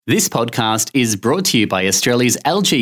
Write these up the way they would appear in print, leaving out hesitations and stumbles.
This podcast is brought to you by Australia's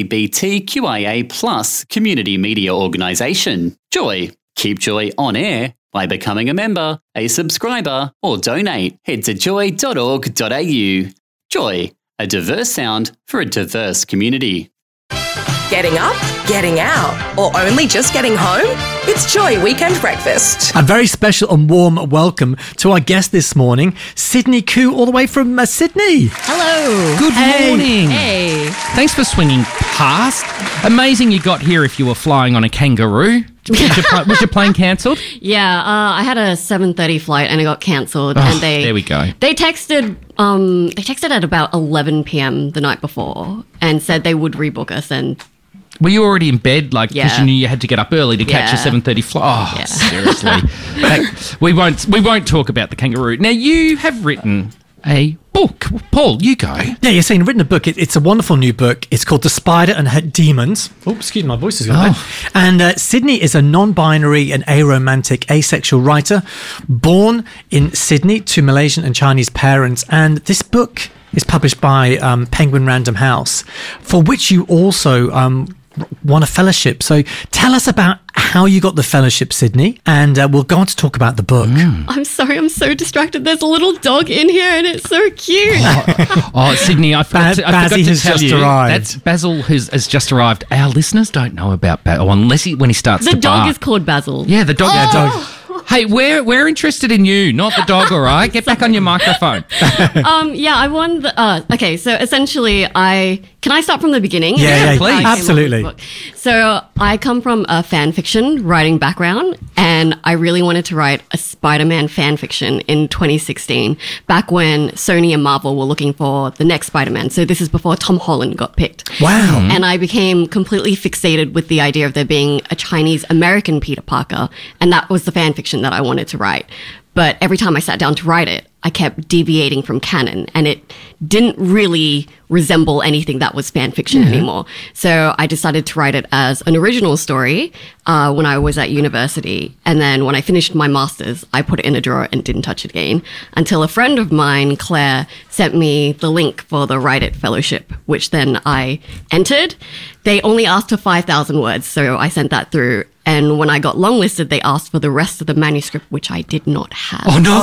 LGBTQIA+ community media organisation, Joy. Keep Joy on air by becoming a member, a subscriber, or donate. Head to joy.org.au. Joy, a diverse sound for a diverse community. Getting up, getting out, or only just getting home? It's Joy Weekend Breakfast. A very special and warm welcome to our guest this morning, Sydney Koo, all the way from Sydney. Hello. Good morning. Hey. Thanks for swinging past. Amazing you got here if you were flying on a kangaroo. Was your plane cancelled? Yeah, I had a 7:30 flight and it got cancelled. Oh, and there we go. They texted at about 11 p.m. the night before and said they would rebook us. And Were you already in bed, because Yeah. you knew you had to get up early to catch a Yeah. 7:30 flight? Oh, Yeah. seriously. we won't talk about the kangaroo. Now, you have written a book. Paul, you go. Yeah, you're saying written a book. It's a wonderful new book. It's called The Spider and Her Demons. Oh, excuse me, my voice is going bad. And Sydney is a non-binary and aromantic asexual writer born in Sydney to Malaysian and Chinese parents. And this book is published by Penguin Random House, for which you also won a fellowship. So tell us about how you got the fellowship, Sydney, and we'll go on to talk about the book. I'm sorry, I'm so distracted. There's a little dog in here and it's so cute. Sydney, I forgot to Bazzy has tell just you. arrived. That's Basil has just arrived. Our listeners don't know about Basil unless when he starts The to dog bark. is called Basil. Yeah, the dog. Yeah, dog. Hey, we're interested in you, not the dog, all right? Get back on your microphone. Yeah, I won the... okay, so essentially Can I start from the beginning? Yeah, please. I came up with Absolutely. the book. So I come from a fan fiction writing background, and I really wanted to write a Spider-Man fan fiction in 2016, back when Sony and Marvel were looking for the next Spider-Man. So this is before Tom Holland got picked. Wow. And I became completely fixated with the idea of there being a Chinese-American Peter Parker, and that was the fan fiction that I wanted to write. But every time I sat down to write it, I kept deviating from canon, and it didn't really resemble anything that was fan fiction anymore. So I decided to write it as an original story when I was at university. And then when I finished my master's, I put it in a drawer and didn't touch it again until a friend of mine, Claire, sent me the link for the Write It Fellowship, which then I entered. They only asked for 5,000 words, so I sent that through. And when I got longlisted, they asked for the rest of the manuscript, which I did not have. Oh, no.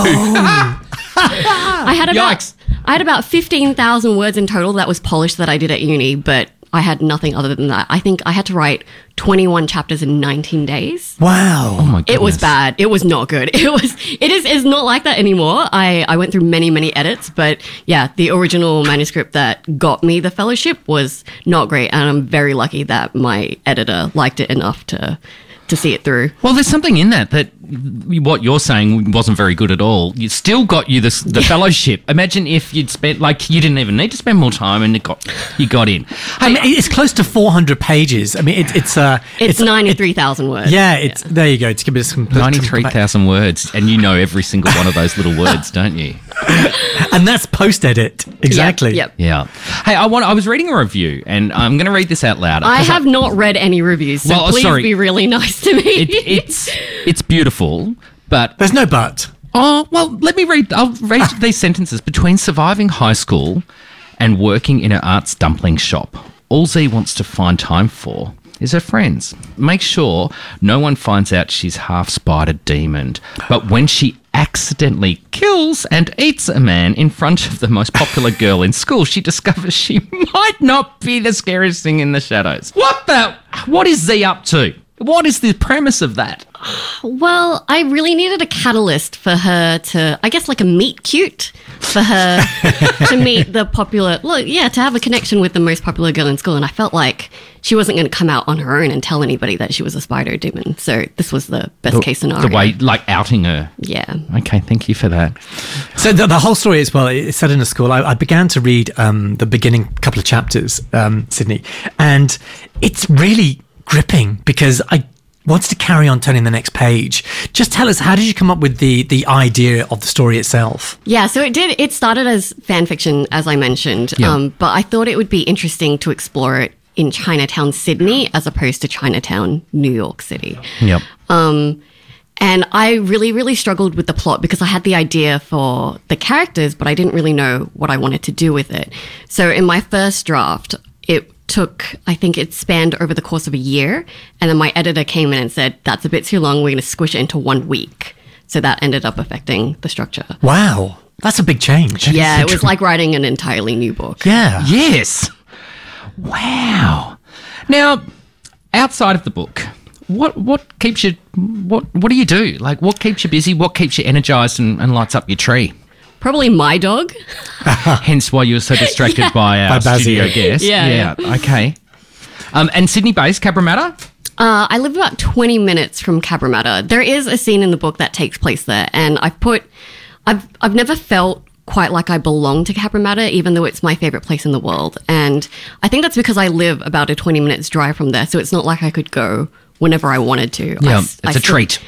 I had Yikes. about 15,000 words in total that was polished that I did at uni, but I had nothing other than that. I think I had to write 21 chapters in 19 days. Wow. Oh, my goodness. It was bad. It was not good. It's not like that anymore. I went through many edits, but yeah, the original manuscript that got me the fellowship was not great, and I'm very lucky that my editor liked it enough to see it through. Well, there's something in that what you're saying wasn't very good at all. You still got you the fellowship. Imagine if you'd spent, you didn't even need to spend more time and you got in. I mean, it's close to 400 pages. I mean, it's 93,000 words. Yeah, there you go. To give it some 93,000 words, and you know every single one of those little words, don't you? and that's post-edit. Exactly. Yep. Yeah. Hey, I was reading a review, and I'm going to read this out loud. I have not read any reviews, so please be really nice to me. It's beautiful, but There's no but. oh well. Let me read. I'll read these sentences. Between surviving high school and working in an arts dumpling shop, all Z wants to find time for is her friends. Make sure no one finds out she's half spider demon. But when she accidentally kills and eats a man in front of the most popular girl in school, she discovers she might not be the scariest thing in the shadows. What is Z up to? What is the premise of that? Well, I really needed a catalyst for her to, I guess, like a meet cute for her to meet the popular, to have a connection with the most popular girl in school. And I felt like she wasn't going to come out on her own and tell anybody that she was a spider demon. So this was the best case scenario. The way, outing her. Yeah. Okay, thank you for that. So the whole story as well, it's set in a school. I began to read the beginning couple of chapters, Sydney, and it's really gripping because I wanted to carry on turning the next page. Just tell us, how did you come up with the idea of the story itself? Yeah, so it started as fan fiction, as I mentioned, Yeah. but I thought it would be interesting to explore it in Chinatown, Sydney, as opposed to Chinatown, New York City. Yep. And I really, really struggled with the plot because I had the idea for the characters, but I didn't really know what I wanted to do with it. So in my first draft, it took, I think it spanned over the course of a year. And then my editor came in and said, that's a bit too long. We're going to squish it into 1 week. So that ended up affecting the structure. Wow. That's a big change. Yeah, it was like writing an entirely new book. Yeah. Yes. Wow. Now, outside of the book, what keeps you, what do you do? Like, what keeps you busy? What keeps you energized and lights up your tree? Probably my dog. Hence why you were so distracted by our studio guest. Yeah. Okay. And Sydney-based, Cabramatta? I live about 20 minutes from Cabramatta. There is a scene in the book that takes place there, and I've never felt quite like I belong to Cabramatta, even though it's my favorite place in the world. And I think that's because I live about a 20 minutes drive from there, so it's not like I could go whenever I wanted to. Yeah, it's a treat.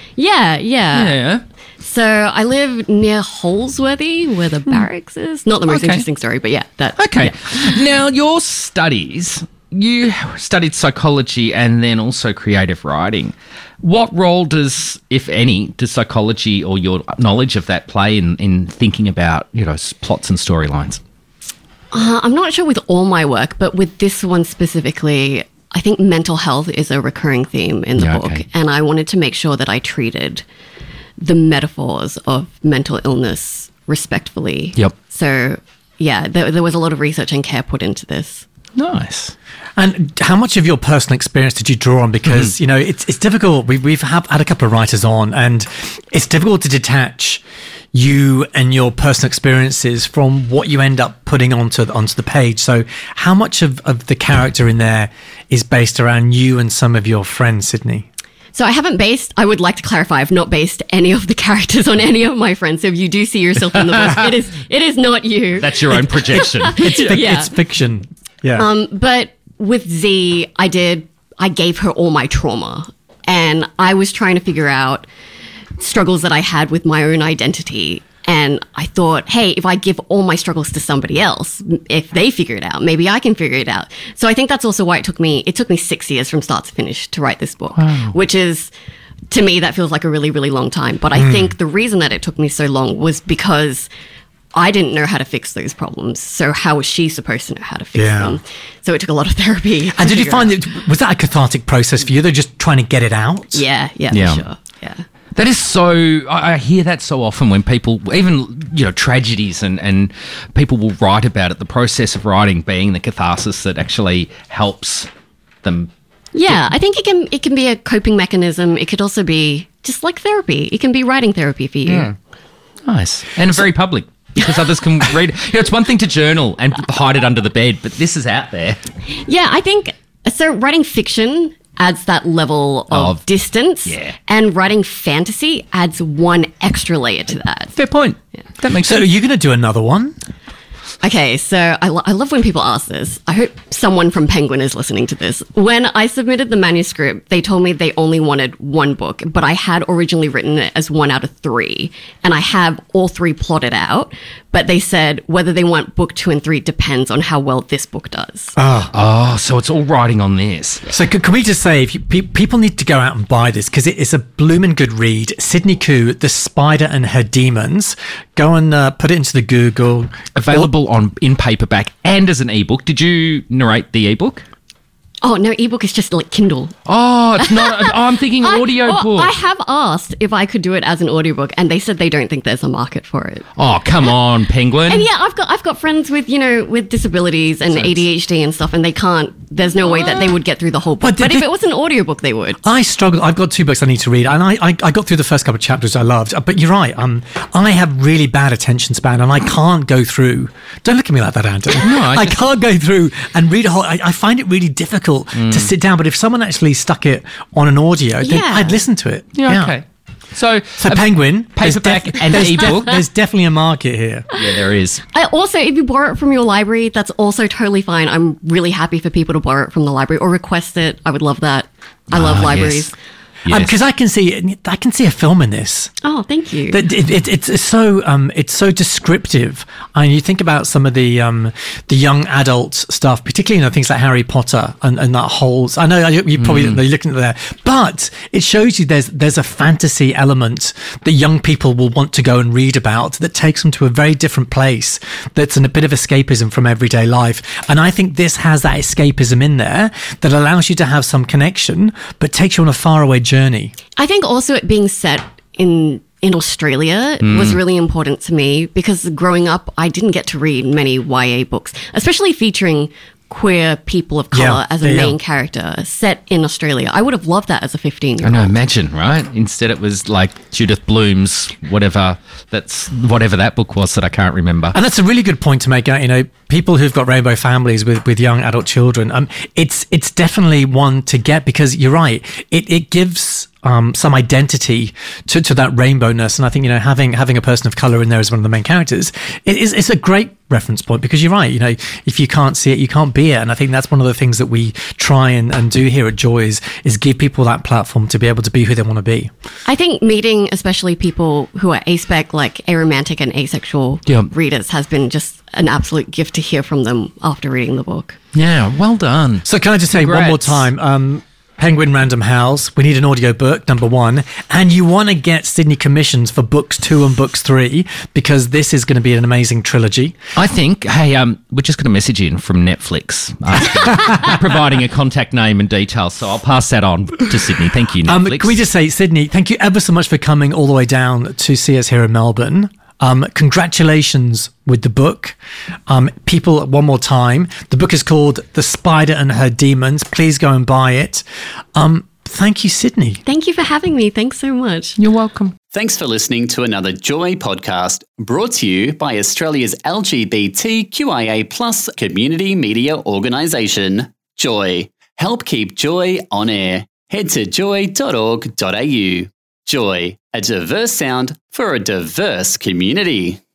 Yeah. So I live near Holsworthy, where the barracks is. Not the most interesting story, but yeah. Okay. Yeah. Now, your studies, you studied psychology and then also creative writing. What role does, if any, does psychology or your knowledge of that play in thinking about, plots and storylines? I'm not sure with all my work, but with this one specifically, I think mental health is a recurring theme in the book. Okay. And I wanted to make sure that I treated the metaphors of mental illness respectfully. Yep. So, yeah, there was a lot of research and care put into this. Nice. And how much of your personal experience did you draw on? Because, it's difficult. We've had a couple of writers on, and it's difficult to detach you and your personal experiences from what you end up putting onto the page. So how much of the character in there is based around you and some of your friends, Sydney? So I would like to clarify, I've not based any of the characters on any of my friends. So if you do see yourself in the book, it is not you. That's your own projection. It's fiction. Yeah. But with Z, I gave her all my trauma, and I was trying to figure out struggles that I had with my own identity. And I thought, hey, if I give all my struggles to somebody else, if they figure it out, maybe I can figure it out. So I think that's also why it took me 6 years from start to finish to write this book, which is, to me, that feels like a really, really long time. But I think the reason that it took me so long was because I didn't know how to fix those problems. So how was she supposed to know how to fix them? So it took a lot of therapy. And did you find was that a cathartic process for you? They're just trying to get it out? Yeah, for sure. Yeah. That is so, I hear that so often when people, even, tragedies and people will write about it, the process of writing being the catharsis that actually helps them. Yeah, I think it can be a coping mechanism. It could also be just like therapy. It can be writing therapy for you. Yeah. Nice. And very public. Because others can read. It's one thing to journal and hide it under the bed, but this is out there. Yeah, I think so. Writing fiction adds that level of distance, and writing fantasy adds one extra layer to that. Fair point. Yeah. That makes sense. So, are you going to do another one? Okay, so I love when people ask this. I hope someone from Penguin is listening to this. When I submitted the manuscript, they told me they only wanted one book, but I had originally written it as 1 out of 3, and I have all 3 plotted out. But they said whether they want book 2 and 3 depends on how well this book does. Oh, so it's all riding on this. So can we just say, people need to go out and buy this because it is a blooming good read. Sydney Koo, The Spider and Her Demons. Go and put it into the Google. Available in paperback and as an ebook. Did you narrate the ebook? Oh, no, ebook is just like Kindle. Oh, it's not. I'm thinking audiobook. I have asked if I could do it as an audiobook, and they said they don't think there's a market for it. Oh, come on, Penguin. And yeah, I've got friends with, with disabilities and ADHD and stuff, and they can't, there's no way that they would get through the whole book. But if it was an audiobook, they would. I struggle. I've got 2 books I need to read, and I got through the first couple of chapters I loved. But you're right. I have really bad attention span, and I can't go through. Don't look at me like that, Anton. No, I can't go through and read a whole. I find it really difficult to sit down. But if someone actually stuck it on an audio, then I'd listen to it. Yeah. Okay. So Penguin, paperback and ebook. There's definitely a market here. Yeah, there is. Also, if you borrow it from your library, that's also totally fine. I'm really happy for people to borrow it from the library or request it. I would love that. I love libraries. Yes. Yes. Because I can see a film in this. Oh, thank you. It's so descriptive. And you think about some of the young adult stuff, particularly things like Harry Potter and that whole. I know you probably you're looking at there, but it shows you there's a fantasy element that young people will want to go and read about that takes them to a very different place. That's a bit of escapism from everyday life, and I think this has that escapism in there that allows you to have some connection, but takes you on a faraway journey. I think also it being set in Australia was really important to me because growing up, I didn't get to read many YA books, especially featuring queer people of color as a main character set in Australia. I would have loved that as a 15-year-old. I know, imagine, right? Instead it was like Judith Blume's whatever that book was that I can't remember. And that's a really good point to make. People who've got rainbow families with young adult children, it's definitely one to get, because you're right. It gives some identity to that rainbowness, and I think having a person of color in there as one of the main characters it's a great reference point, because you're right. If you can't see it, you can't be it, and I think that's one of the things that we try and do here at Joy is give people that platform to be able to be who they want to be. I think meeting especially people who are aspec, like aromantic and asexual readers, has been just an absolute gift to hear from them after reading the book. Yeah, well done. So can I just say one more time, Penguin Random House, we need an audio book, number 1, and you want to get Sydney commissions for books 2 and books 3, because this is going to be an amazing trilogy. I think, we just got a message in from Netflix providing a contact name and details, so I'll pass that on to Sydney. Thank you, Netflix. Can we just say, Sydney, thank you ever so much for coming all the way down to see us here in Melbourne. Congratulations with the book. People, one more time, the book is called The Spider and Her Demons. Please go and buy it. Thank you, Sydney. Thank you for having me. Thanks so much. You're welcome. Thanks for listening to another Joy podcast brought to you by Australia's LGBTQIA+ community media organisation, Joy. Help keep Joy on air. Head to joy.org.au. Joy, a diverse sound for a diverse community.